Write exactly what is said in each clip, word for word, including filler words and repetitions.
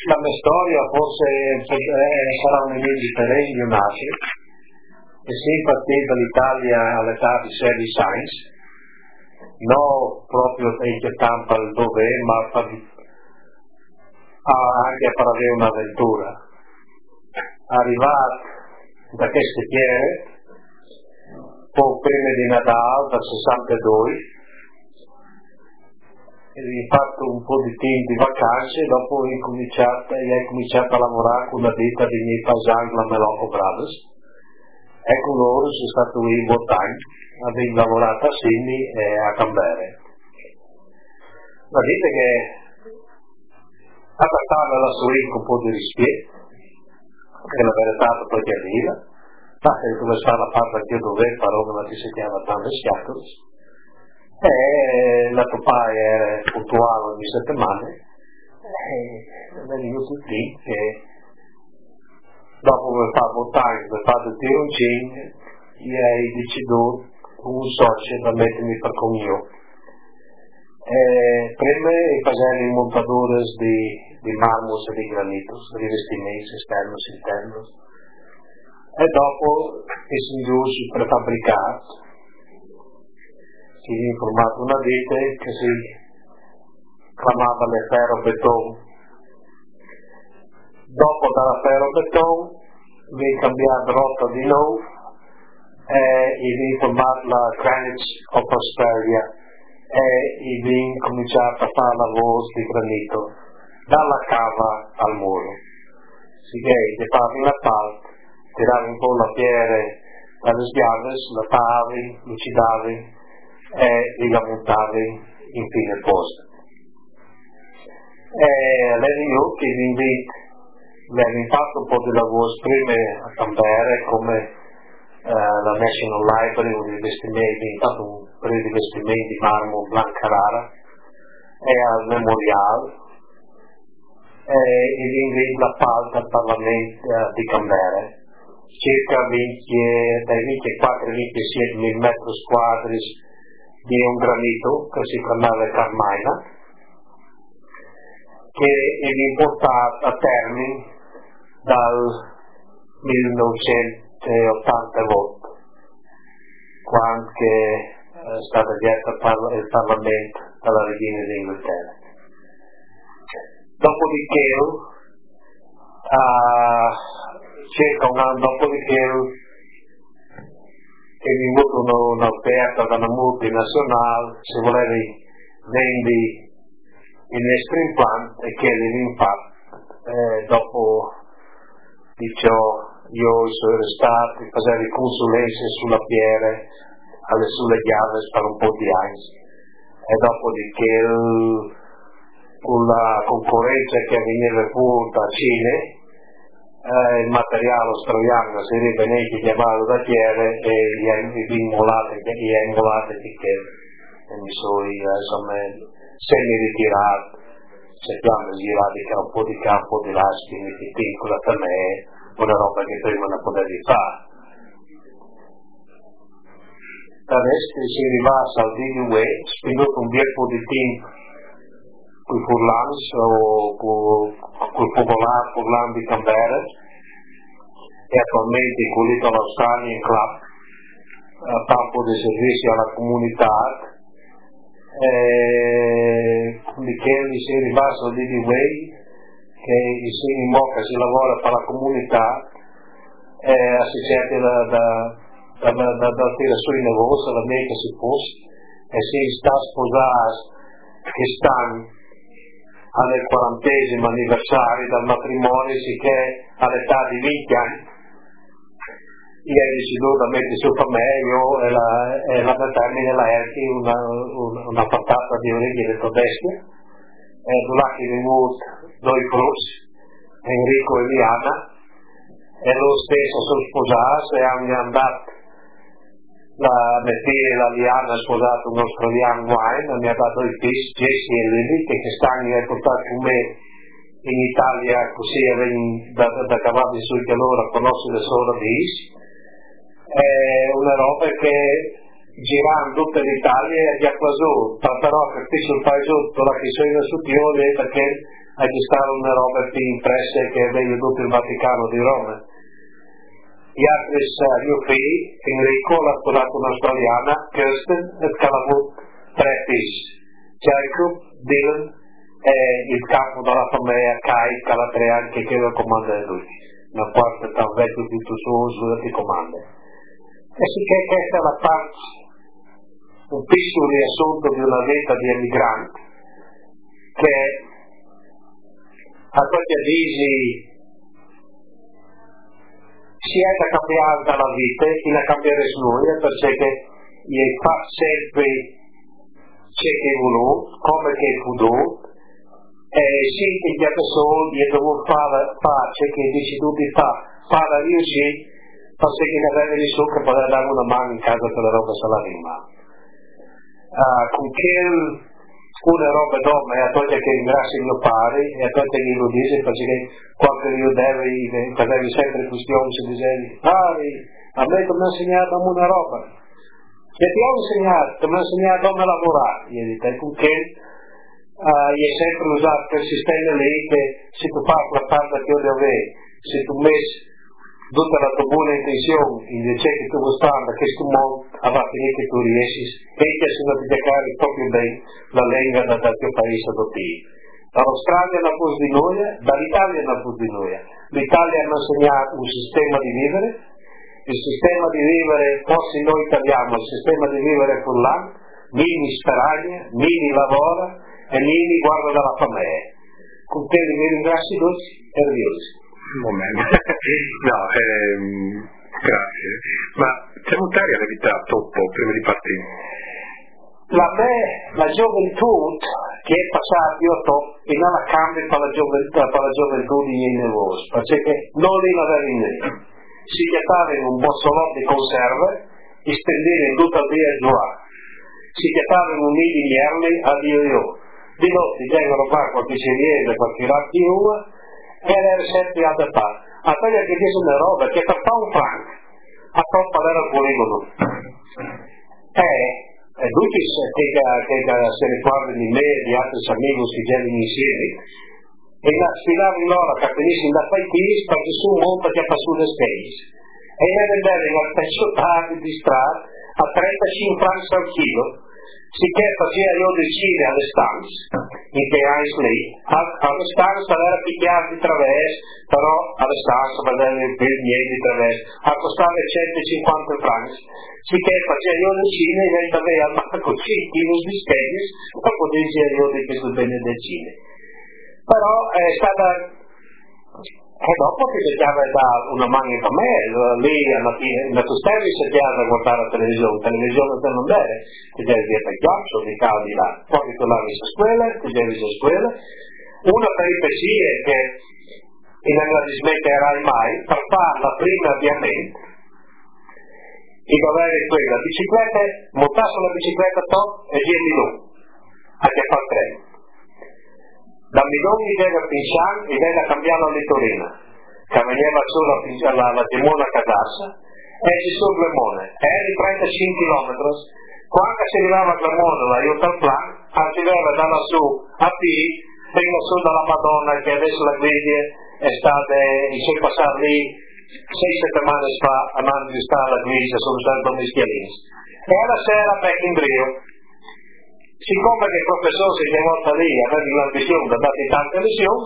La mia storia forse eh, sarà un indifferente di nasce, e si partita l'Italia all'età di sedici anni, non proprio perché tampa il dove, ma per, anche per avere un'avventura. Arrivato da queste chiere, poi prima di Natale, dal sessantadue, e ho fatto un po' di tempo di vacanze, dopo ho cominciato, ho cominciato a lavorare con una ditta di miei paesani, la Melocco Brothers, e con loro sono stato in Botagna, abbiamo lavorato a Sydney e a Canberra. Ma dite che a trattare la sua un po' di rispetto, che la verità perché arriva, ma se dove sta la parte che io dovevo fare, ma ti si chiama tante schiattoli, e la tua padre era puntuale ogni settimana, e venivo tutti che dopo che fa votare, che fa del tironcino, io ho deciso un socio da mettermi per conio. Prima facevo i montadores di, di marmos e di granitos, rivestimenti esterni e interni, e dopo mi sono giù sul prefabbricato. Si è informato una ditta che si chiamava le ferro-beton. Dopo dalla ferro-beton vi cambiato rotta di nuovo e vi informato la Greenwich of Australia e vi cominciato a fare lavoro di granito dalla cava al muro. Si che fare la parte, tirare un po' la pietra dalle schiave, la tavi, lucidavi e li montavi in fine posto. E lei io che vi invito, abbiamo fatto un po' di lavoro prima a Canberra come eh, la National Library, un investimento, fatto un periodo di investimenti di marmo Blanca Rara e al Memorial e vi invito la parte al Parlamento eh, di Canberra, circa venti, dai ventiquattro a ventisette mila metri quadri di un granito che si chiamava Carmina, che è importato a termine dal millenovecentottantotto, quando è stata detta il Parlamento dalla Regina d'Inghilterra. Dopodiché, uh, circa un anno dopodiché, che mi avuto un'offerta da una multinazionale, se volevi vendi il nostro impianto e che l'impatto. Eh, dopo di ciò io sono stato a fare consulenze sulla pietra, alle sulle chiavi per un po' di anni e dopodiché con la concorrenza che veniva fuori da Cile, Eh, il materiale australiano si rivenente chiamato da terra e gli ha immolato gli ha immolato che e mi sono insomma semi ritirato cercando di girare un po' di campo di lasci di piccola per me una roba che prima non potevi fare. Adesso si arriva al Digway spinto un bel po' di tempo con i furlans o con il popolare furlan di Canberra e attualmente con l'Italo Australian Club a campo di servizi alla comunità e quindi che si arriva al Digway che in bocca si lavora per la comunità e associati da da da da da da su i negozi la meglio si fosse e si sta sposando che stanno al quarantesimo anniversario del matrimonio, sicché all'età di venti anni io ho deciso di mettere su per me io e la, e la termine la erti una, una, una patata di orecchie tedesche e là che è venuto due cruz Enrico e Liana e lo stesso sono sposati e hanno andato la Mettire la Liana ha sposato un australiano wine, mi ha dato il fish Jesse e Lily che quest'anno è portato con me in Italia così da, da, da cavalli sui che loro conoscono solo di è una roba che girando tutta l'Italia è già quasi però che qui sul paese la che sono su Piole perché ci stanno una roba più impresse che vedo tutto il Vaticano di Roma. Gli altri mio figlio, Enrico, l'ha sposato una australiana, Kirsten, e Calavut, tre figli, Jacob, Dylan e il capo della famiglia Kai, che ha tre anni che lo comanda lui. Una parte tan vecchio tutto suo che comanda. E sì che questa è la parte, un piccolo riassunto di una vita di emigrante, che a questi avvisi si è da cambiare dalla vita e da cambiare noi, perché gli fa sempre ciò che vuole, come che vuole, e sì che gli persone gli devono fare ciò che dici tu di fare, fare riuscire, perché che ne aveva di su che poteva dare una mano in casa per la roba salarima. Uh, con che una roba d'uomo e a togliere che ringrazio mio padre e a togliere che lo dice perché quando io devo facevi sempre questioni si dicevi padre a me ti ho insegnato una roba e ti ho insegnato ti ho insegnato come lavorare io dico con che uh, io ho sempre usato quel sistema lì che se tu fai la parte che io devo se tu metti tutta la tua buona intenzione invece che tu vuoi stare da questo modo alla fine che tu riesci e che se non ti declari proprio bene la lingua dal tuo paese adottivo. Dall'Australia non può di noi, dall'Italia non può di noi. L'Italia ha insegnato un sistema di vivere, il sistema di vivere, forse noi italiani, il sistema di vivere fulano, mini speraglia, mini lavoro e mini guarda dalla famiglia. Con te li ringrazio tutti e ringrazio. Un momento, no, ehm, grazie, ma c'è mutare la vita dopo, prima di partire? La me, la gioventù che è passata io e non la cambio per la gioventù, per la gioventù di miei nevrosi, perché non li aveva in me. Si gettava in un bossolotto di conserve e stendeva in tutta il dia giù. Si gettava in un nido di merli a Dio io. Di notte vengono qua qualche ceriere, qualche rattiua, e era sempre a te fare. A togliere che dice una roba che per fare un franco, a troppo era il poligono. E, e tutti che, che, che se ricordano di me e di altri amici che viene insieme, e la sfidava in loro che venissero da paesi perché su un monte che fa sulle spese. E era bene al pensionato di strada a trentacinque franchi al chilo, sicché faceva io decine alle stanze, in che anni lì, alle stanze era picchiato di traverso, però alle stanze vedeva più niente di traverso, a costare centocinquanta franchi, sicché faceva io decine e lei aveva manco cinque chili di scheghe, e poi diceva io di questo bene decine. Però è stata, e dopo che cercava da una mano per me, lì alla fine, la tua stella cercava di guardare la televisione, la televisione non bene, ti devi dire per ghiaccio, di caldi là, poi tu lavi a scuola, ti devi a scuola. Una peripecia che non la dismetterai mai, per fare la prima avviamento, il governo è quella, la bicicletta, montare sulla bicicletta top e girmi lui, a che fa il treno. Da Milano mi deve a Pincian e deve cambiare la Littorina, che veniva solo alla, alla Gemona a Cadassa, e ci sono Glemone, e di trentacinque chilometri, quando si arrivava a Glemone, la Iota Plan, arrivava da lassù a P, fino su dalla Madonna, che adesso la guida è stata, si è passata lì sei settimane fa, andando di stare alla guida, sono stato come schiavini. E alla sera back in Brio. Siccome che il professore si è volta lì a avere la visione, da dare tante lezioni,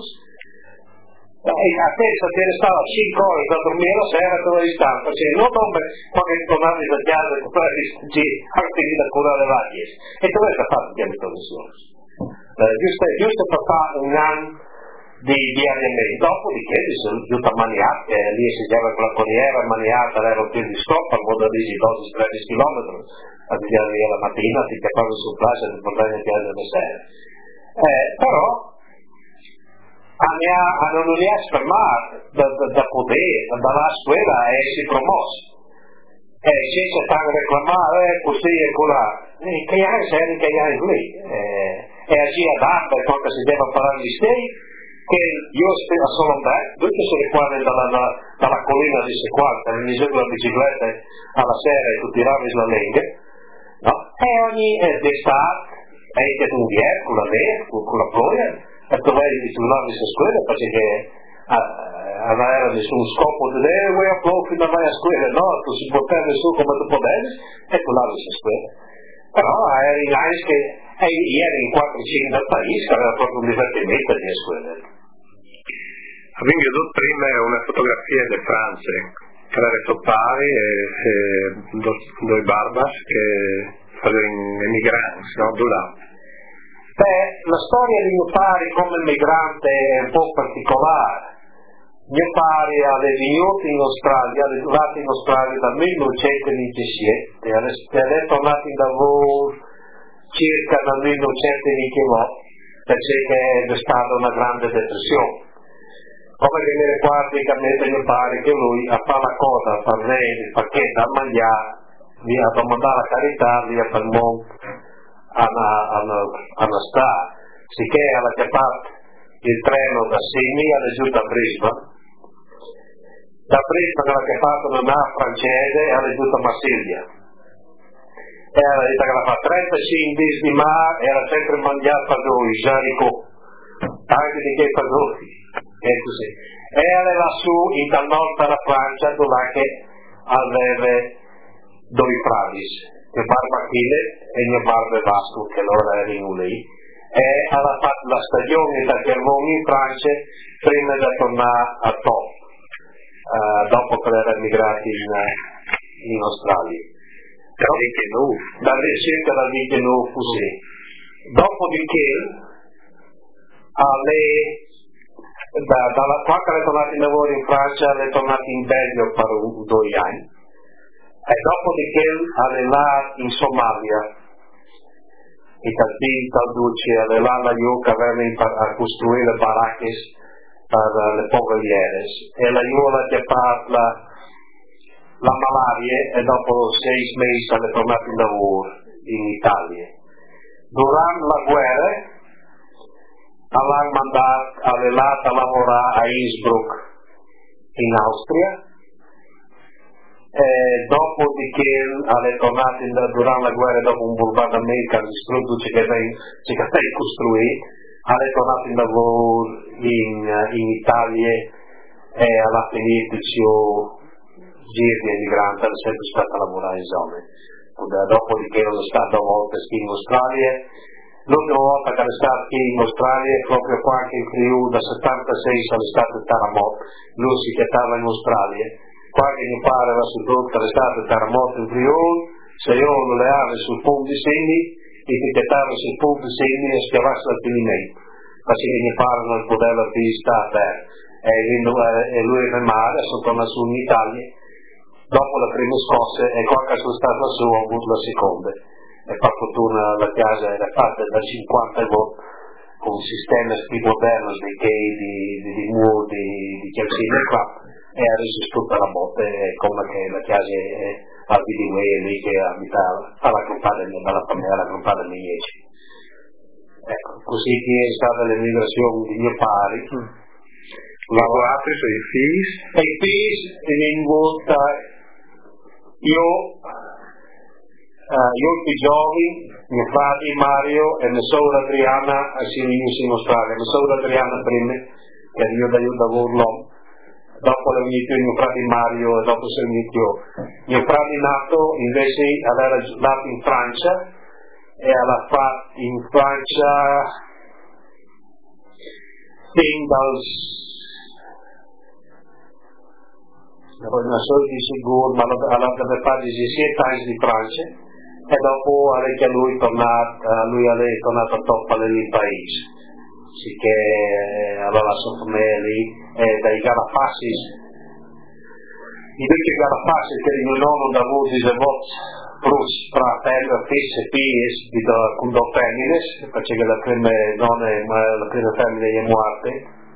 a te se stava cinque ore da dormire la sera te la distanza, cioè non come quando tornavi da casa e poi distruggi anche da curare varie. E dovete fare di queste lezioni. Giusto, giusto per fare un anno di, di allenamento. Dopodiché sono giunto a Maniata, lì si chiama con la corriera, Maniata era un più di stop, al modo di dodici tredici chilometri. A girare via la mattina, ti capavi sul place e portare in piazza alle sera. Eh, però a non li ha fermato da, da, da potere, dalla scuola e si promosse. E senza stare a reclamare così e colà. E che anni sei che anni lì? E agì ad arte quando si deve fare gli stei, che io a Solombè, tutti si ricorda dalla, dalla collina di Sequanta, mi giù la bicicletta alla sera e tu tiravi la legge. No? E ogni eh, d'estate, e che tu vieni con la neve, con la ploia, e tu vai di trovare questa scuola perché avere nessun scopo di dire vuoi a poco fino a vai a scuola, no, tu si può perdere su come tu potevi e tu la questa scuola. Però eri anche, e ieri in quattro cinque paesi aveva proprio un divertimento di scuola. Abbiamo visto prima una fotografia di Francia, che era soppari e, e due barbas che facevano emigranti, no? Là. Beh, la storia di mio padre come migrante è un po' particolare. Mio padre aveva venuto in Australia, è arrivato in Australia dal millenovecentonovantasette ed è tornato in lavoro circa dal millenovecentonovantanove perché è stata una grande depressione. Come che mi ricordi che mio padre che lui a fare la cosa, a fare il pacchetto a mangiare, via a domandare la carità, via per il mondo a una strada, sicché alla che fatto il treno da Sydney alla giù da Brisbane, da Brisbane alla che fatto una nave francese alla giù da Marsiglia. Era detto che la fa trentacinque di mare, era sempre mangiato per lui, Jericho, anche di che per lui, e così. Era lassù in dal nord della Francia dove che aveva due frati, mio barba Achille e mio barba Vasco, che loro erano lì, e aveva fatto la stagione da Germania in Francia prima di tornare a Top, uh, dopo che era emigrato in, in Australia. Da circa dal ventinove così. Dopodiché, alle, da, dalla quando è tornato in lavoro in Francia, è tornato in Belgio per un, due anni. E dopodiché è là in Somalia, in Talpin, Talducci, è là la Iuca a costruire le baracche per le poveriere. E la Iuca che parla la malaria e dopo sei mesi è tornato in lavoro in Italia. Durante la guerra aveva mandato all'elata a lavorare a Innsbruck in Austria e dopodiché è tornato in, durante la guerra dopo un bombardamento distrutto che si è costruito è tornato in lavoro in, in Italia e alla finita giri di emigranti è sempre stato a lavorare in zone. Dopodiché è stato a volte in Australia. L'ultima volta che è stato in Australia proprio qua che in Friuli da settantasei è stato il terremoto. Lui si chiamava in Australia. Qua che mi pare era sul punto che è stato il terremoto in Friuli, se io non le avevo sul punto di segni, etichettava sul punto di segni e schiavasse dal finimento. Perché mi pare non poteva più stare. E lui è nel mare, sono tornato su in Italia. Dopo la prima scossa e qualche sono stata su ho avuto la seconda e per fortuna la casa era fatta da cinquanta volte con un sistema più moderno di gay, di, di, di muro, di, di calcine e qua e ha reso tutta la botte come che la casa è al B D W lì che abitava alla campagna dalla famiglia alla campagna dei miei. Ecco, così che è stata l'emigrazione di mio padre. Mm. Ma guardate sui figli e i figli in volta io uh, io più giovani, mio frate Mario e mia sorella Adriana si riuniscono in Australia. Mia sorella Adriana prima, che io da io lavoro, dopo è venuto mio frate Mario e dopo si è venuto mio frate nato invece aveva nato in Francia e aveva fatto in Francia fin dal una sorta di sicuro, ma aveva fatto diciassette anni di Francia e dopo anche lui tornato, lui è tornato a Toppa nel paese, sicché aveva la sua famiglia lì e dai Garafassis, i vecchi Garafassis che il mio nonno da avuto di voto plus fratello, fisso e fies con due femmine, perché la prima donna, la prima femmina è morta,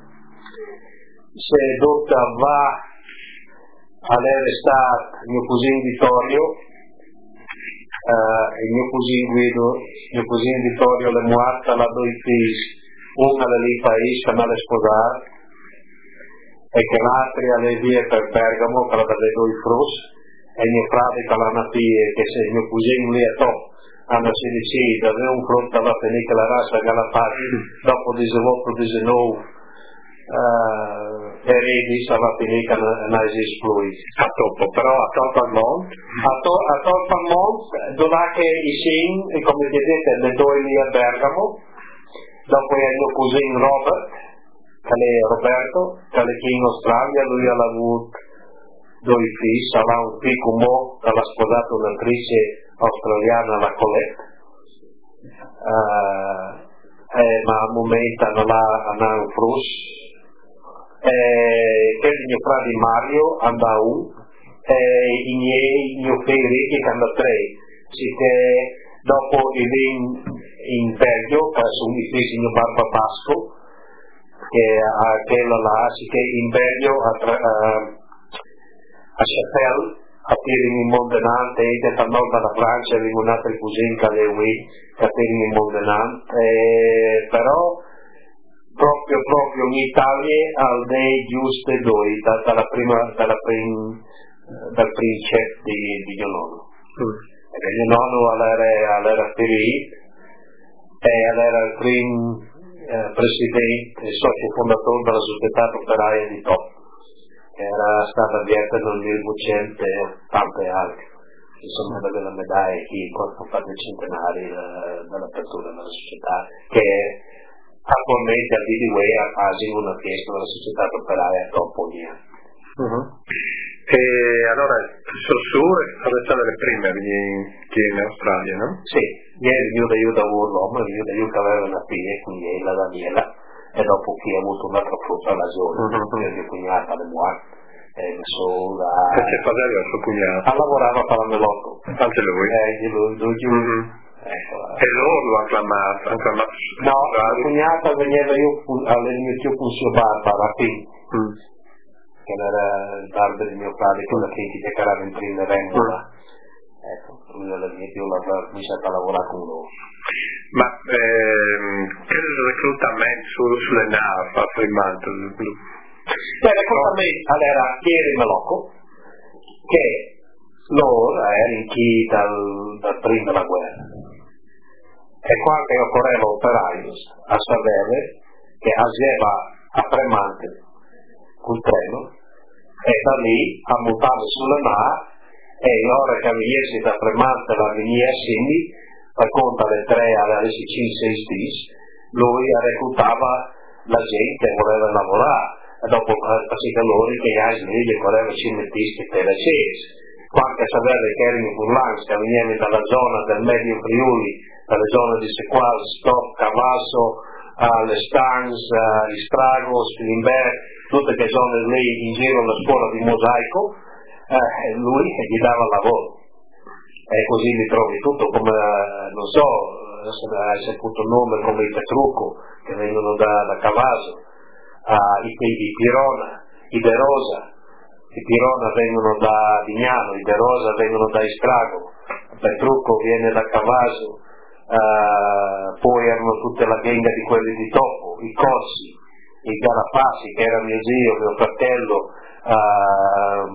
se dotta va avere stato mio cugino Vittorio uh, il mio cugino Guido mio cugino Vittorio le morta la due figli una lì paese che non è sposata e che l'altra alle vie per Bergamo per delle due frus e mio frate che l'ha nato che se mio cugino lì è top hanno deciso di avere un fronte alla finire la razza Galapaghi dopo diciotto diciannove uh, eredi stava finita non esiste più a topo, però a topo al mondo a topo al mondo dove che i sin come vedete le due lì a Bergamo dopo il mio cugino Robert che è Roberto che è qui in Australia lui ha avuto due figli sarà un figlio mo l'ha sposato un'attrice australiana la Colette uh, eh, ma al momento non ha un frus eh, che è il mio frate Mario anda un e i miei mio figlio che anda tre sì che dopo il in, in Belgio che sono i figli di Barba Basco che a quella là sì che in Belgio a, a, a Chapelle a Pirini Mondenante e che dal nord della Francia rimonata il cugino che è qui a Pirini Mondenante eh, però proprio proprio in Italia al dei giuste due da, dalla prima dalla prim, dal principe di, di mio nonno mm. e mio nonno all'era all'era ferito e all'era il primo eh, presidente e socio fondatore della società operaia di Top che era stata aperta nel millenovecento e tante altre insomma della medaglia che quando ha fatto i centenari dell'apertura della società che attualmente al D D W ha quasi una fiesta della società operaia Top ogni anno. Uh-huh. E allora Saussure è stata le prime che in Australia, no? Sì, ieri io da io da l'uomo, io da io che aveva una figlia, quindi la Daniela, e dopo chi ha avuto un'altra frutta alla zona, uh-huh. Mia cognata le Moine, e messo la... Che c'è fatto il suo cugnato? Ha lavorato a Paramelotto. Anche lui? Eh, di lui, lui, lui. Uh-huh. Ecco, eh. E loro lo hanno chiamato? No, la cognata veniva io all'inizio con suo Barbara, qui. Mm. Che era il bar del mio padre con la critica che era in prima vengola ecco, lui all'inizio l'ha cominciato a lavorare con loro ma ehm, che reclutamento su, sulle navi fa Fremantle? Beh, il reclutamento allora ieri in Malocco che loro erano in chi dal, dal prima della guerra e quando occorreva operare a sapere che ageva a Fremantle col treno e da lì a montare sulla nave e ora che venisse da Fremantle a venire a Sydney per conto alle tre alle cinque sei stis lui reclutava la gente che voleva lavorare e dopo così che loro che gli altri che volevano cimentisti per le cese quando sapere che erano in Burlans che venivano dalla zona del Medio Friuli dalle zone di Sequal, Stop, Cavasso alle Stans, agli Stragos, Limberg tutte che sono lì in giro alla scuola di mosaico eh, lui gli dava lavoro e così li trovi tutto come non so se hai saputo il nome come i Petrucco che vengono da, da Cavaso uh, i, i Pirona i De Rosa i Pirona vengono da Vignano i De Rosa vengono da Istrago Petrucco viene da Cavaso uh, poi erano tutte la genga di quelli di Topo i Corsi i Galapassi che era mio zio, mio fratello uh,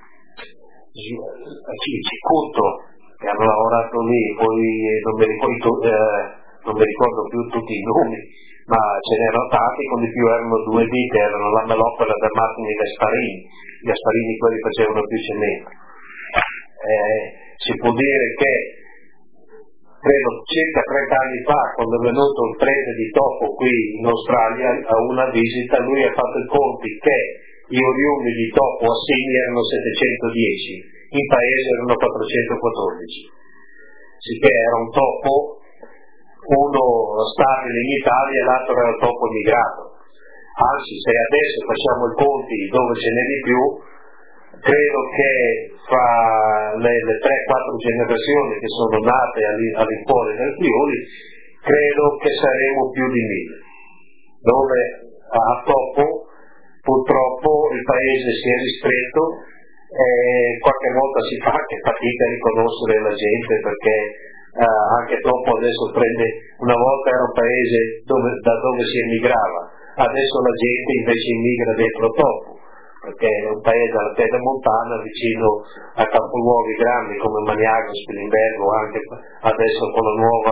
il Cicutto che hanno lavorato lì poi non mi ricordo, eh, non mi ricordo più tutti i nomi ma ce n'erano tanti con di più erano due vite erano la Melocco e la De Martini e Gasparini Gasparini quelli facevano più cemento eh, si può dire che credo circa trenta anni fa quando è venuto il prete di Topo qui in Australia a una visita lui ha fatto i conti che gli oriundi di Topo a Sydney erano settecentodieci in paese erano quattrocentoquattordici sicché era un topo uno stabile in Italia e l'altro era il topo migrato anzi se adesso facciamo i conti dove ce n'è di più credo che fra le, le tre quattro generazioni che sono nate all'infuori del Friuli credo che saremo più di mille dove a Topo purtroppo il paese si è ristretto e qualche volta si fa anche fatica a riconoscere la gente perché eh, anche Topo adesso prende una volta era un paese dove, da dove si emigrava adesso la gente invece immigra dentro Topo perché è un paese alla pedemontana vicino a capoluoghi grandi come Maniago, Spilimbergo, anche adesso con la nuova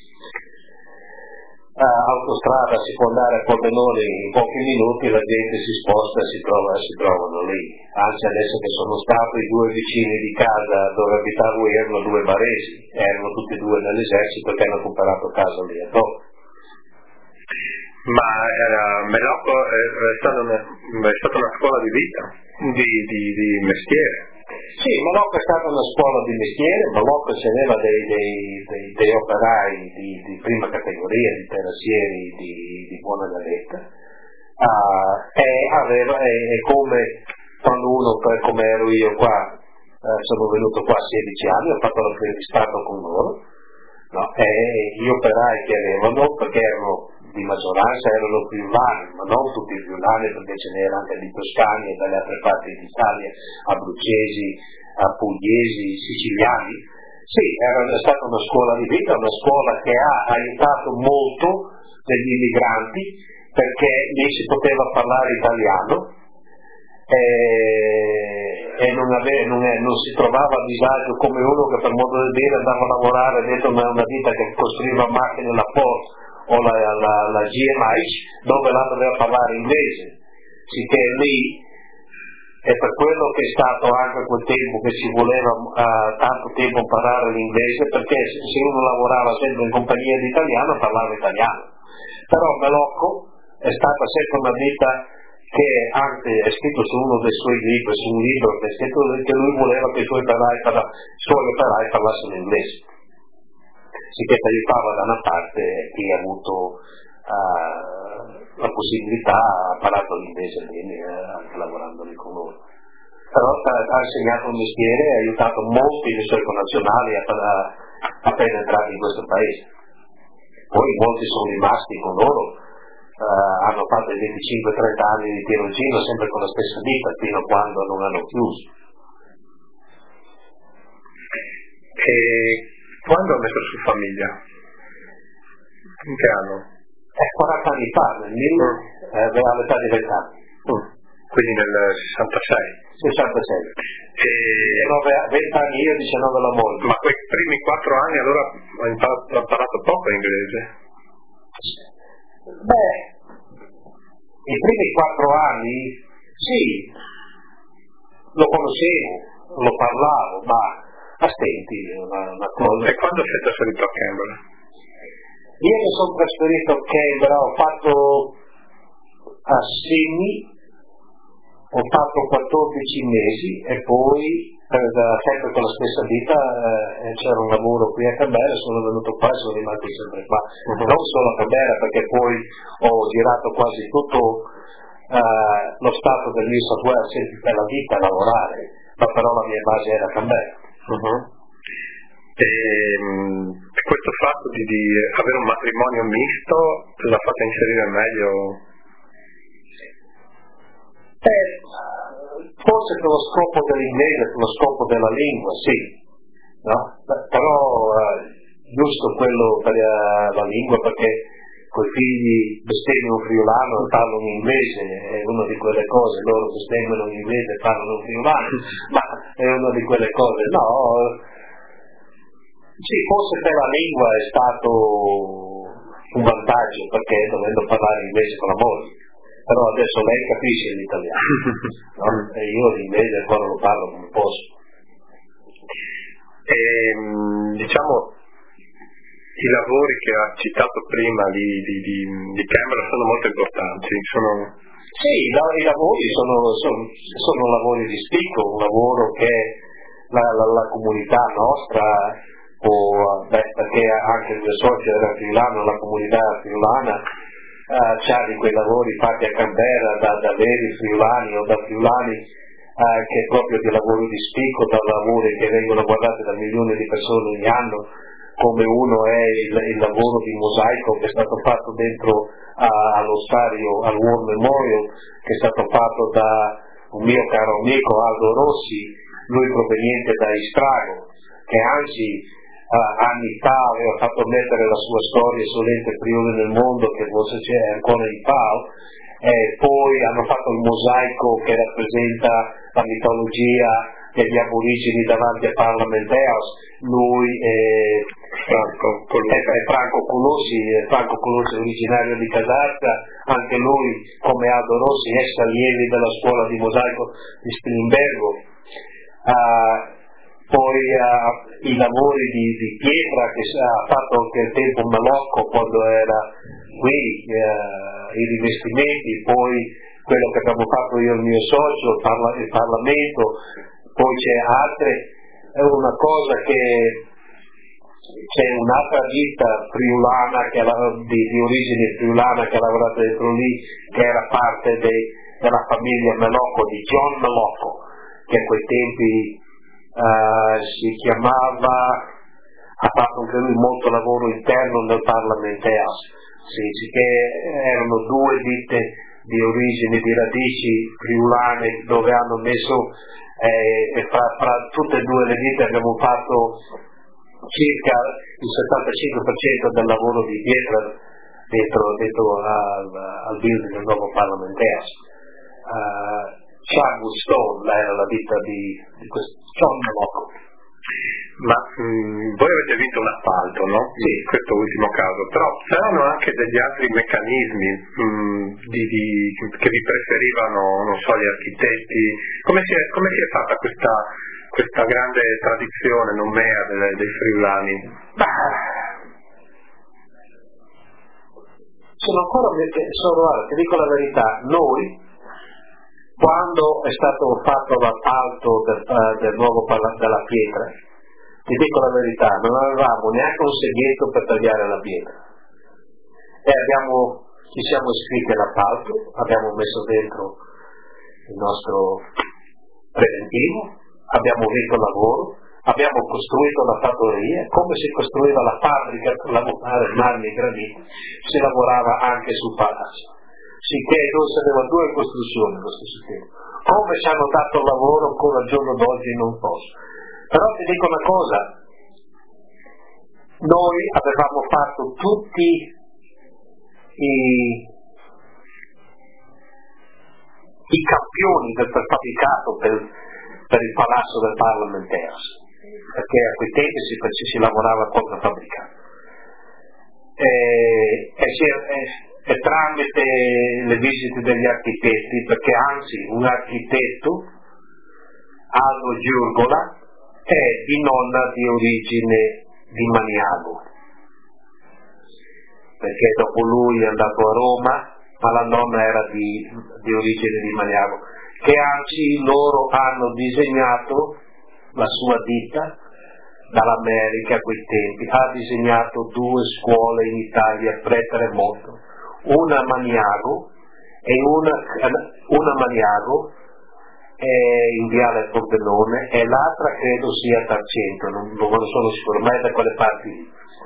uh, autostrada si può andare a Pordenone in pochi minuti, la gente si sposta e si, trova, si trovano lì. Anzi, adesso che sono stato i due vicini di casa dove abitavo io erano due baresi, erano tutti e due nell'esercito che hanno comprato casa lì a dopo. Ma era Melocco è, è, stata una, è stata una scuola di vita, di, di, di mestiere. Sì, Melocco è stata una scuola di mestiere, Melocco teneva dei, dei, dei, dei operai di, di prima categoria, di terrassieri di, di buona gavetta, uh, e aveva, e, e come quando uno, come ero io qua, uh, sono venuto qua a sedici anni, ho fatto l'apprendistato con loro, no? E gli operai che avevano, perché erano di maggioranza erano friulani, ma non tutti friulani, perché ce n'erano anche di toscani e dalle altre parti d'Italia, abruzzesi, pugliesi, siciliani. Sì, era stata una scuola di vita, una scuola che ha aiutato molto degli immigranti, perché lì si poteva parlare italiano e, e non, ave, non, è, non si trovava a disagio come uno che per modo di dire andava a lavorare dentro una, una ditta che costruiva macchine alla Ford o la, la, la G M I, dove là doveva parlare inglese, sicché lì è per quello che è stato anche quel tempo che ci voleva uh, tanto tempo imparare l'inglese, perché se uno lavorava sempre in compagnia di italiano parlava italiano. Però Melocco è stata sempre una ditta che anche è scritto su uno dei suoi libri, su un libro che è scritto che lui voleva che i suoi operai, parla, suoi operai parlassero inglese, sicché ti aiutava da una parte chi ha avuto uh, la possibilità, ha parlato l'inglese bene, eh, anche lavorando lì con loro. Però ha insegnato un mestiere e ha aiutato molti dei suoi connazionali a, a, a penetrare in questo paese. Poi molti sono rimasti con loro, uh, hanno fatto i venticinque trenta anni di tironcino sempre con la stessa ditta fino a quando non hanno chiuso. E quando ha messo su famiglia? In che anno? È quaranta anni fa, nel mille, eh, all'età di venti anni. Mm. Quindi nel sessantasei? sessantasei. E... venti anni io, diciannove la moglie. Ma quei primi quattro anni allora ha imparato, ha parlato poco inglese? Beh, i primi quattro anni, sì, lo conoscevo, lo parlavo, ma a stenti, una, una cosa. E quando sei trasferito a Canberra? Io mi sono trasferito a Canberra, ho fatto a Sydney, ho fatto quattordici mesi e poi per, sempre con la stessa ditta eh, c'era un lavoro qui a Canberra, sono venuto qua e sono rimasto sempre qua. Uh-huh. Non solo a Canberra, perché poi ho girato quasi tutto eh, lo stato del New South Wales sempre per la vita a lavorare, ma però la mia base era a Canberra. Uh-huh. E mh, questo fatto di, di avere un matrimonio misto l'ha fatto inserire meglio? Eh, forse per lo scopo dell'inglese, per lo scopo della lingua, sì, no? Però eh, giusto quello per uh, la lingua, perché coi figli bestemmiano friulano e parlano inglese, è una di quelle cose, loro bestemmiano in inglese e parlano friulano, ma è una di quelle cose, no, sì, forse per la lingua è stato un vantaggio, perché dovendo parlare inglese con la moglie, però adesso lei capisce l'italiano, no? E io l'inglese ancora lo parlo come posso. E, diciamo, i lavori che ha citato prima di, di, di, di Canberra sono molto importanti, sono... Sì, i, i lavori sono, sono, sono lavori di spicco, un lavoro che la, la, la comunità nostra, o, beh, perché anche il mio socio era friulano, la comunità friulana, uh, c'ha di quei lavori fatti a Canberra da, da veri friulani o da friulani uh, che è proprio di lavoro di spicco, da lavori che vengono guardati da milioni di persone ogni anno, come uno è il, il lavoro di mosaico che è stato fatto dentro uh, allo stadio, al War Memorial, che è stato fatto da un mio caro amico Aldo Rossi, lui proveniente da Istrago, che anzi uh, anni fa aveva fatto mettere la sua storia sull'ente Friuli nel mondo, che forse c'è ancora in P A L, eh, poi hanno fatto il mosaico che rappresenta la mitologia degli aborigeni davanti a Parliament House. Lui è Franco Colossi, è, è Franco Colossi, è Franco Colossi originario di Caserta, anche lui come Aldo Rossi è allievi della scuola di mosaico di Spilimbergo. Uh, poi uh, i lavori di, di pietra che ha fatto anche il tempo Malocco quando era qui, uh, i rivestimenti, poi quello che abbiamo fatto io e il mio socio, il, parla- il Parlamento, poi c'è altre, è una cosa che c'è un'altra ditta friulana che era, di, di origine friulana che ha lavorato dentro lì, che era parte dei, della famiglia Melocco, di John Melocco, che a quei tempi uh, si chiamava, ha fatto anche lui molto lavoro interno nel Parliament House. Sì, sì, che erano due ditte di origine, di radici friulane, dove hanno messo, eh, e fra, fra tutte e due le ditte abbiamo fatto circa il settantacinque per cento del lavoro di pietra dentro, dentro al, al building del nuovo Parliament House. Uh, Charles Stone era la ditta di, di questo John Melocco. Ma mh, voi avete vinto un appalto, no? Sì. In questo ultimo caso, però c'erano anche degli altri meccanismi mh, di, di, che vi preferivano, non so, gli architetti. Come si è, come si è fatta questa, questa grande tradizione nomea delle, dei friulani? Bah, sono ancora, sono, ti dico la verità, noi quando è stato fatto l'appalto del, uh, del nuovo parla- della pietra, ti dico la verità, non avevamo neanche un seghetto per tagliare la pietra e abbiamo, ci siamo iscritti all'appalto, abbiamo messo dentro il nostro preventivo, abbiamo vinto il lavoro, abbiamo costruito la fattoria, come si costruiva la fabbrica per lavorare marmi e graniti, si lavorava anche sul palazzo. Sicché noi sapevamo due costruzioni allo stesso tempo. Come ci hanno dato lavoro ancora al giorno d'oggi non posso. Però ti dico una cosa, noi avevamo fatto tutti i, i campioni del prefabbricato per, per il palazzo del Parliament House, perché a quei tempi si, si lavorava col prefabbricato. E, e, e, e tramite le visite degli architetti, perché anzi un architetto, Aldo Giurgola, è di nonna di origine di Maniago, perché dopo lui è andato a Roma, ma la nonna era di, di origine di Maniago, che anzi loro hanno disegnato la sua ditta dall'America a quei tempi, ha disegnato due scuole in Italia pre-terremoto, una a Maniago e una, una a Maniago in Viale Pordenone e l'altra credo sia a Tarcento, non, non sono sicuro, ma è da quelle parti lì.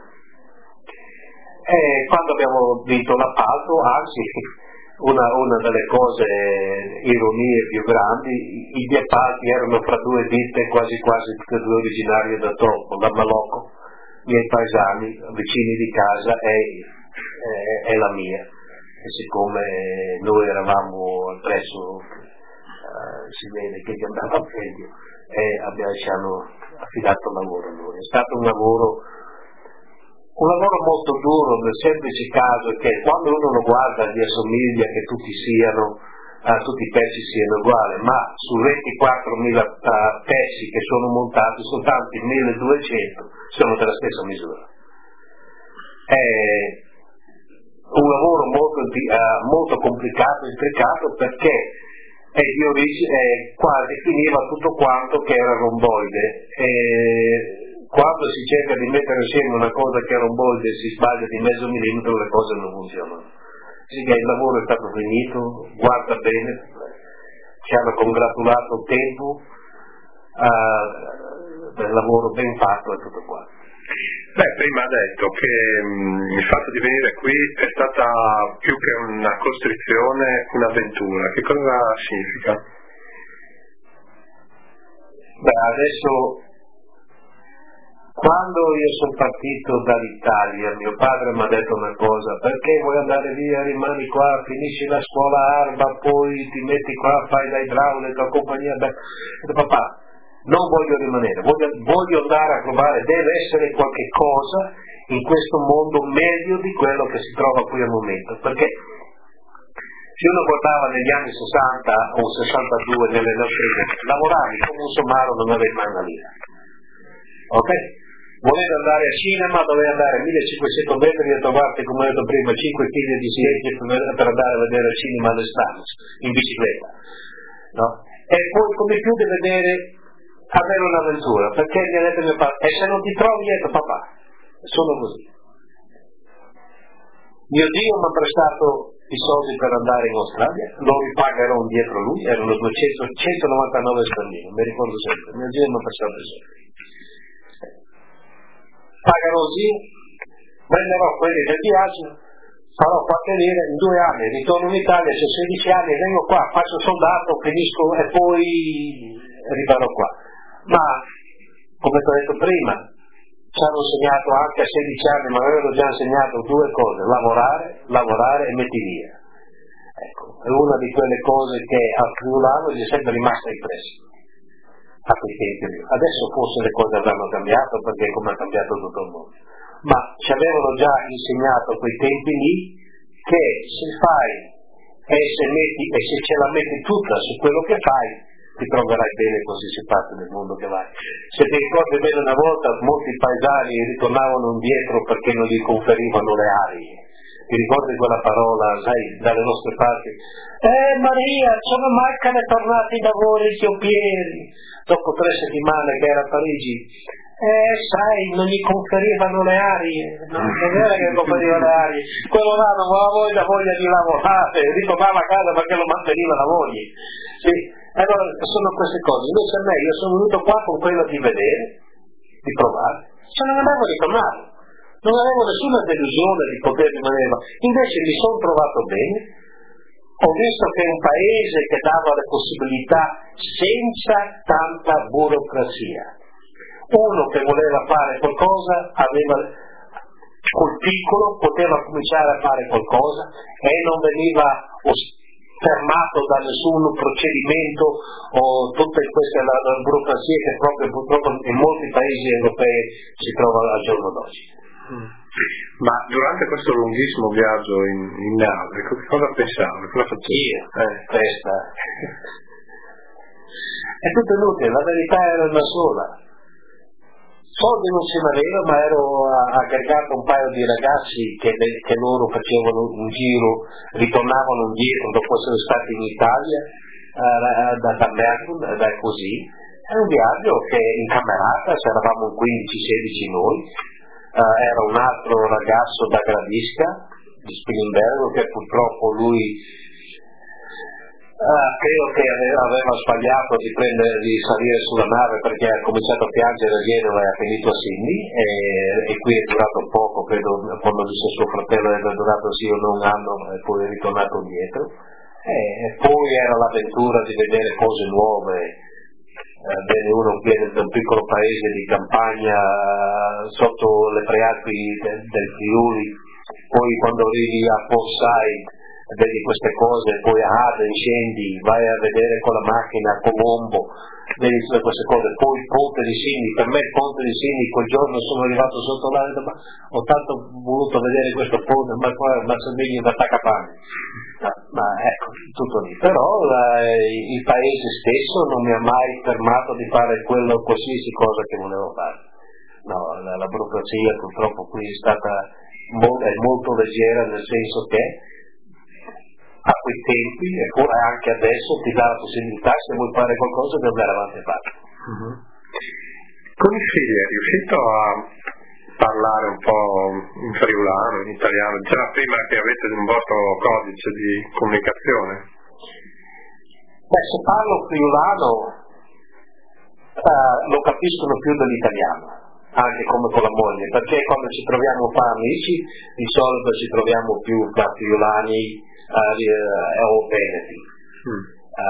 E quando abbiamo vinto l'appalto, anzi, una, una delle cose, ironie più grandi, gli appalti erano fra due ditte quasi quasi tutte due originarie da Troppo, da Malocco, miei paesani, vicini di casa e, e, e la mia. E siccome noi eravamo presso Uh, si vede che gli andava meglio e abbiamo, ci hanno affidato il lavoro a noi. È stato un lavoro un lavoro molto duro nel semplice caso che quando uno lo guarda gli assomiglia che tutti siano uh, tutti i pezzi siano uguali, ma su ventiquattromila uh, pezzi che sono montati soltanto milleduecento sono della stessa misura. È un lavoro molto, uh, molto complicato e intricato perché e di origine eh, quasi finiva tutto quanto che era romboide e quando si cerca di mettere insieme una cosa che è romboide e si sbaglia di mezzo millimetro le cose non funzionano. Sì, che il lavoro è stato finito, guarda bene, ci hanno congratulato il tempo uh, del lavoro ben fatto e tutto qua. Beh, prima ha detto che mh, il fatto di venire qui è stata più che una costrizione, un'avventura. Che cosa significa? Beh, adesso Quando io sono partito dall'Italia, mio padre mi ha detto una cosa: perché vuoi andare via, rimani qua, finisci la scuola Arba, poi ti metti qua, fai da idraulico, compagnia. Beh, ho detto, papà, non voglio rimanere, voglio, voglio andare a provare, deve essere qualche cosa in questo mondo meglio di quello che si trova qui al momento, perché se uno guardava negli anni sessanta o sessantadue nelle nostre lavoravi come un somaro, non avevi mai una lira, ok? Volevi andare al cinema, dovevi andare a millecinquecento metri e trovarti, come ho detto prima, cinque chili di siege per andare a vedere il cinema alle Stanis, in bicicletta, no? E poi come più di vedere, avere un'avventura, perché mi ha detto mio padre, e se non ti trovi, ecco papà, sono così. Mio Dio mi ha prestato i soldi per andare in Australia, lo ripagherò indietro lui, erano duecento, centonovantanove sterline, mi ricordo sempre, mio Dio mi ha prestato i soldi. Pagherò lì, prenderò quelli del viaggio, farò qualche lira, in due anni ritorno in Italia, c'ho sedici anni, vengo qua, faccio soldato, finisco e poi rimarrò qua. Ma, come ti ho detto prima, ci hanno insegnato anche a sedici anni, ma avevano già insegnato due cose: lavorare, lavorare e metti via. Ecco, è una di quelle cose che al friulano gli è sempre rimasta impressa a quei tempi lì. Adesso forse le cose avranno cambiato, perché come ha cambiato tutto il mondo, ma ci avevano già insegnato a quei tempi lì che se fai e se metti e se ce la metti tutta su quello che fai, ti troverai bene qualsiasi parte del mondo che vai. Se ti ricordi bene, una volta molti paesani ritornavano indietro perché non gli conferivano le arie. Ti ricordi quella parola, sai, dalle nostre parti? Eh Maria, sono mancano tornati i lavori chioppieri. Dopo tre settimane che era a Parigi, eh sai, non gli conferivano le arie, no? Non era che conferivano le arie, quello là non aveva voglia, voglia di lavorare, ritornava a casa perché lo manteniva la voglia. Sì. Allora sono queste cose. Invece a me, io sono venuto qua con quello di vedere, di provare, se non avevo ritornato, non avevo nessuna delusione di poter rimanere, invece mi sono trovato bene. Ho visto che è un paese che dava le possibilità senza tanta burocrazia. Uno che voleva fare qualcosa aveva col piccolo, poteva cominciare a fare qualcosa e non veniva fermato da nessun procedimento o tutte queste la, la burocrazia che proprio purtroppo in molti paesi europei si trova al giorno d'oggi. Mm. Ma durante questo lunghissimo viaggio in, in nave, cosa pensavi? Cosa facevi? Io, eh, questa. È tutto inutile, la verità era una sola. Soldi non ce n'aveva, ma ero aggregato un paio di ragazzi che, che loro facevano un giro, ritornavano indietro dopo essere stati in Italia, uh, da, da Melbourne, da così. Era un viaggio che in camerata, se eravamo quindici sedici noi, Uh, era un altro ragazzo da Gradisca, di Spilimbergo, che purtroppo lui uh, credo che aveva, aveva sbagliato di, prendere, di salire sulla nave perché ha cominciato a piangere a Genova e ha finito a Sydney, e, e qui è durato poco, credo quando disse suo fratello è durato sì o no un anno e poi è ritornato indietro, e, e poi era l'avventura di vedere cose nuove. Bene, uno viene da un piccolo paese di campagna sotto le Prealpi del, del Friuli, poi quando arrivi a Port Said vedi queste cose, poi a Aden scendi, vai a vedere con la macchina a Colombo, vedi tutte queste cose, poi il ponte di Sydney. Per me il ponte di Sydney, quel giorno sono arrivato sotto là e ma ho tanto voluto vedere questo ponte, ma qua ma somiglia da Tacapane. No, ma ecco, tutto lì. Però la, il paese stesso non mi ha mai fermato di fare quello, qualsiasi cosa che volevo fare. No, la, la burocrazia purtroppo qui è stata molto, è molto leggera, nel senso che a quei tempi e poi anche adesso ti dà la possibilità, se vuoi fare qualcosa, di andare avanti e fare. Uh-huh. Con i figli è riuscito a parlare un po' in friulano, in italiano? Diceva prima che avete un vostro codice di comunicazione. Beh, se parlo friulano uh, lo capiscono più dell'italiano, anche come con la moglie, perché quando ci troviamo qua amici di solito ci troviamo più da friulani uh, o veneti. Mm.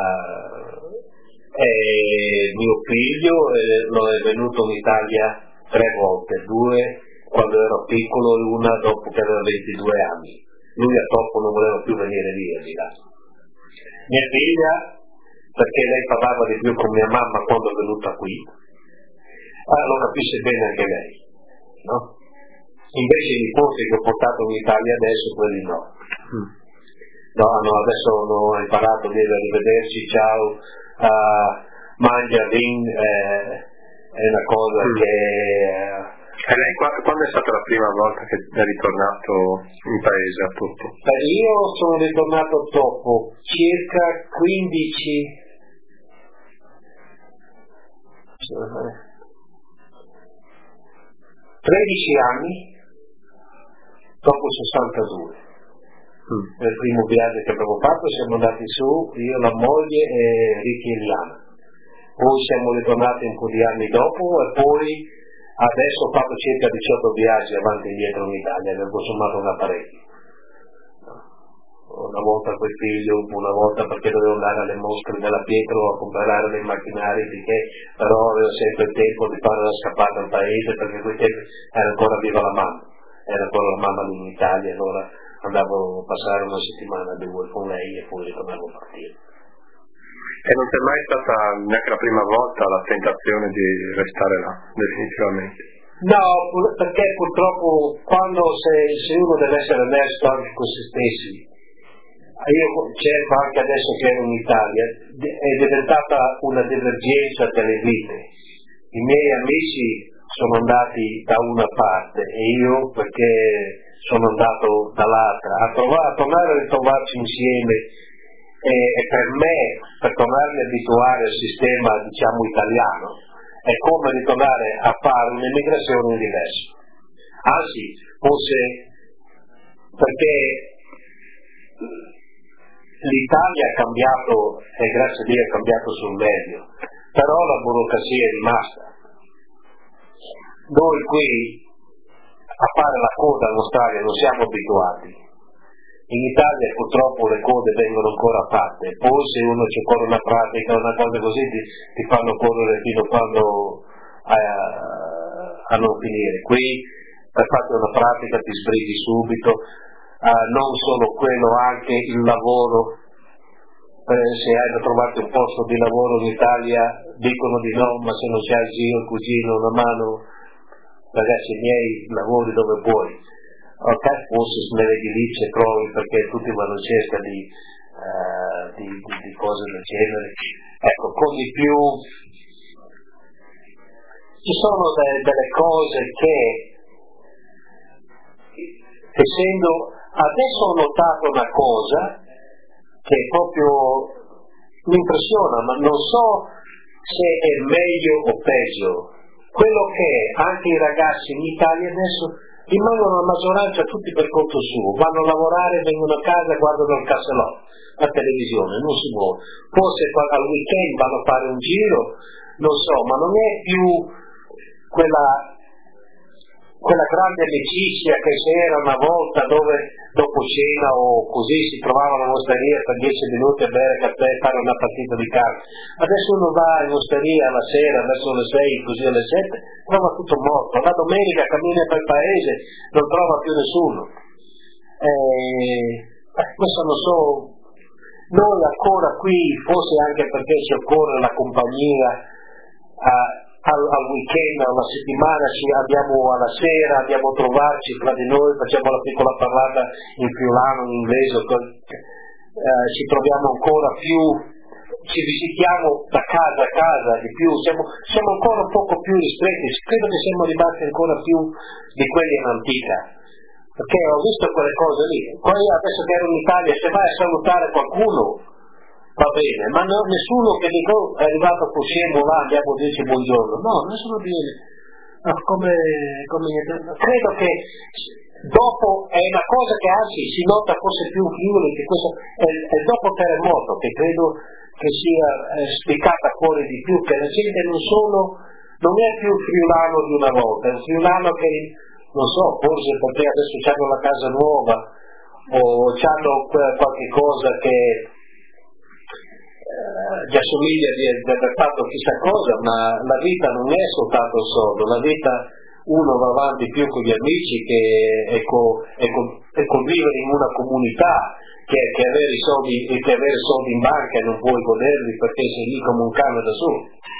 Uh, e mio figlio eh, lo è venuto in Italia tre volte, due quando ero piccolo e una dopo che aveva ventidue anni. Lui a Topo non voleva più venire via di là. Mia figlia, perché lei parlava di più con mia mamma quando è venuta qui, ah, lo capisce bene anche lei, no? Invece i nipoti che ho portato in Italia adesso, quelli no. Mm. No, no, adesso hanno imparato a dire arrivederci, ciao, uh, mangia, vin, eh, è una cosa mm. che... Eh, e lei quando è stata la prima volta che è ritornato in paese a Topo? Io sono ritornato a Topo circa quindici tredici anni dopo sessantadue. Mm. Nel primo viaggio che abbiamo fatto siamo andati su, io, la moglie e Ricky e Liana. Poi siamo ritornati un po' di anni dopo e poi adesso ho fatto circa diciotto viaggi avanti e indietro in Italia, avevo sommato una parecchia. Una volta col figlio, una volta perché dovevo andare alle mostre della Pietro a comprare dei macchinari, perché però avevo sempre il tempo di fare la scappata al paese, perché quei tempi era ancora viva la mamma, era ancora la mamma lì in Italia, allora andavo a passare una settimana o due con lei e poi ritornavo a partire. E non c'è mai stata neanche la prima volta la tentazione di restare là, definitivamente? No, perché purtroppo quando se, se uno deve essere onesto anche con se stessi, io cerco anche adesso che ero in Italia, è diventata una divergenza delle vite. I miei amici sono andati da una parte e io perché sono andato dall'altra. A, trovare, a tornare a ritrovarci insieme e, e per me, per tornarmi a abituare al sistema diciamo italiano, è come ritornare a fare un'immigrazione diversa. Anzi, forse perché l'Italia ha cambiato e grazie a Dio è cambiato sul meglio, però la burocrazia è rimasta. Noi qui a fare la coda in Australia non siamo abituati. In Italia purtroppo le code vengono ancora fatte, poi se uno ci corre una pratica, una cosa così ti, ti fanno correre fino a quando a, a non finire. Qui per fare una pratica ti sbrighi subito. Uh, non solo quello, anche il lavoro, eh, se hai da trovarti un posto di lavoro in Italia dicono di no, ma se non c'hai il zio, il cugino, una mano, ragazzi miei, lavori dove puoi. Ok, forse nell'edilizia trovi perché tutti vanno in cerca di, uh, di, di, di cose del genere. Ecco, con di più ci sono de, delle cose che essendo adesso ho notato una cosa che proprio mi impressiona, ma non so se è meglio o peggio. Quello che anche i ragazzi in Italia adesso rimangono la maggioranza tutti per conto suo, vanno a lavorare, vengono a casa, guardano il cassellotto, la televisione, non si muove. Forse al weekend vanno a fare un giro, non so, ma non è più quella quella grande amicizia che c'era una volta dove dopo cena o così si trovavano all'osteria per dieci minuti a bere caffè e fare una partita di calcio. Adesso uno va all'osteria alla sera verso le sei, così alle sette, trova tutto morto. La domenica cammina per il paese, non trova più nessuno. Eh, questo non so, noi ancora qui, forse anche perché ci occorre la compagnia eh, Al, al weekend, alla settimana ci andiamo alla sera, andiamo a trovarci tra di noi, facciamo la piccola parlata in friulano, in inglese, eh, ci troviamo ancora più, ci visitiamo da casa a casa di più, siamo, siamo ancora un poco più ristretti, credo che siamo rimasti ancora più di quelli in antica, perché ho visto quelle cose lì. Poi adesso che ero in Italia, se vai a salutare qualcuno va bene, ma no, nessuno che dico è arrivato possiamo là, andiamo a dirci buongiorno, no, nessuno viene. No, come, come credo che dopo è una cosa che anzi si nota forse più in Friuli, che questo è, è dopo il terremoto che credo che sia eh, spiccata fuori di più, che la gente non sono, non è più friulano di una volta, è un friulano che non so, forse perché adesso hanno la casa nuova o hanno qualche cosa che gli assomiglia di aver fatto chissà cosa, ma la vita non è soltanto il soldo, la vita uno va avanti più con gli amici che e, co, e, co, e convivere in una comunità che, che, avere i soldi, che avere soldi in banca e non puoi goderli perché sei lì come un cane da solo.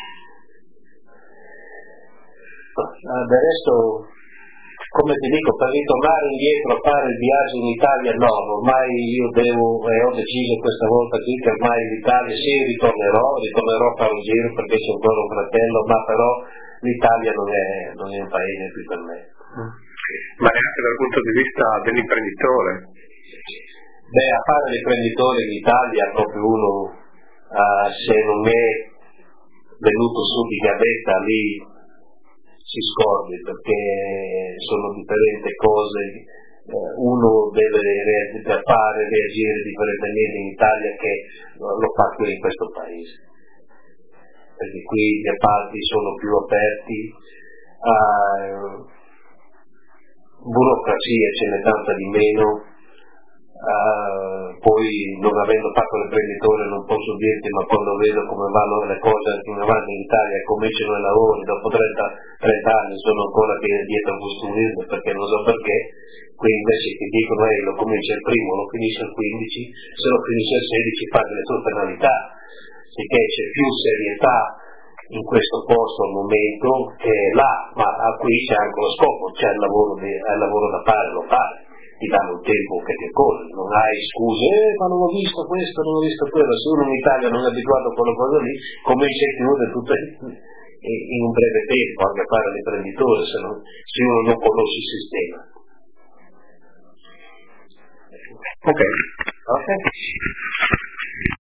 Del resto, come ti dico, per ritornare indietro a fare il viaggio in Italia no, ormai io devo e ho deciso questa volta qui che ormai l'Italia sì, ritornerò, ritornerò a fare un giro perché c'è ancora un fratello, ma però l'Italia non è, non è un paese più per me. Mm. Ma neanche dal punto di vista dell'imprenditore? Beh, a fare l'imprenditore in Italia proprio uno, uh, se non è venuto su di gavetta lì si scordi perché sono differenti cose, eh, uno deve re- fare, reagire differentemente in Italia che lo fa qui in questo paese, perché qui gli appalti sono più aperti, uh, burocrazia ce n'è tanta di meno. Uh, poi non avendo fatto l'imprenditore non posso dirti, ma quando vedo come vanno le cose in avanti in Italia e cominciano i lavori dopo trenta, trenta anni sono ancora dietro a costruirlo perché non so perché. Qui invece ti dicono ehi lo comincia il primo, lo finisce il quindici, se lo finisce il sedici fai le tue penalità, sicché c'è più serietà in questo posto al momento che là, ma qui c'è anche lo scopo, c'è il lavoro, di, il lavoro da fare, lo fai, ti danno un tempo che ti occorre, non hai scuse, eh, ma non ho visto questo, non ho visto quello, se uno in Italia non è abituato a quella cosa lì, comincia a chiudere tutto in un breve tempo, anche a fare l'imprenditore, se, non, se uno non conosce il sistema. Ok. Ok.